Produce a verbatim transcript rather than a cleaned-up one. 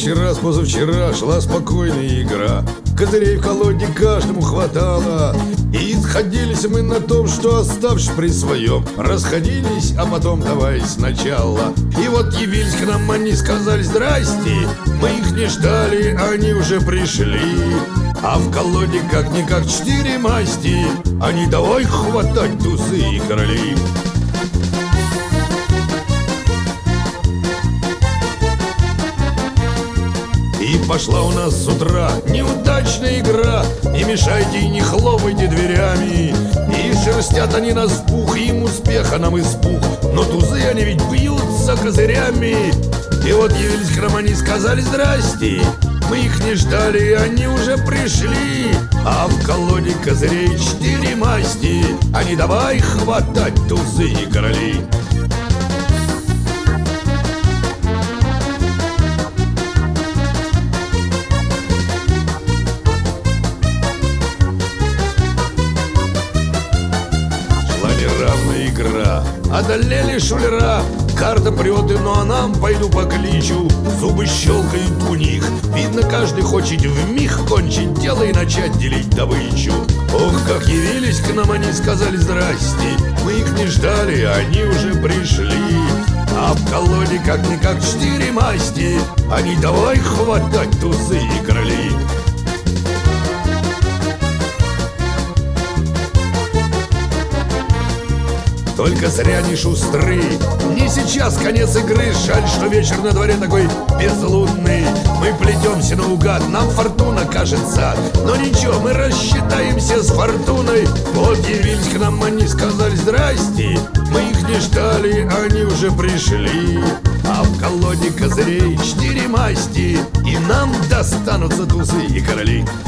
вчера, с позавчера шла спокойная игра. Козырей в колоде каждому хватало. И сходились мы на том, что, оставшись при своем, расходились, а потом давай сначала. И вот явились к нам они, сказали здрасте. Мы их не ждали, они уже пришли. А в колоде как-никак четыре масти. Они давай хватать тузы и короли. И пошла у нас с утра неудачная игра. Не мешайте и не хлопайте дверями. И шерстят они нас в пух, им успеха нам испух. Но тузы они ведь бьются козырями. И вот явились к нам они, сказали здрасте. Мы их не ждали, они уже пришли. А в колоде козырей четыре масти. Они давай хватать тузы и короли. Игра. Одолели шулера, карта прет, но нам пойду покличу. Зубы щелкают у них, видно, каждый хочет вмиг кончить дело и начать делить добычу. Ох, как явились к нам они, сказали здрасте. Мы их не ждали, они уже пришли. А в колоде как-никак четыре масти. Они давай хватать тузы и короли. Только зря не шустры, не сейчас конец игры. Жаль, что вечер на дворе такой безлунный. Мы плетемся наугад, нам фортуна кажется. Но ничего, мы рассчитаемся с фортуной. Вот явились к нам они, сказали здрасте. Мы их не ждали, они уже пришли. А в колоде козырей четыре масти. И нам достанутся тузы и короли.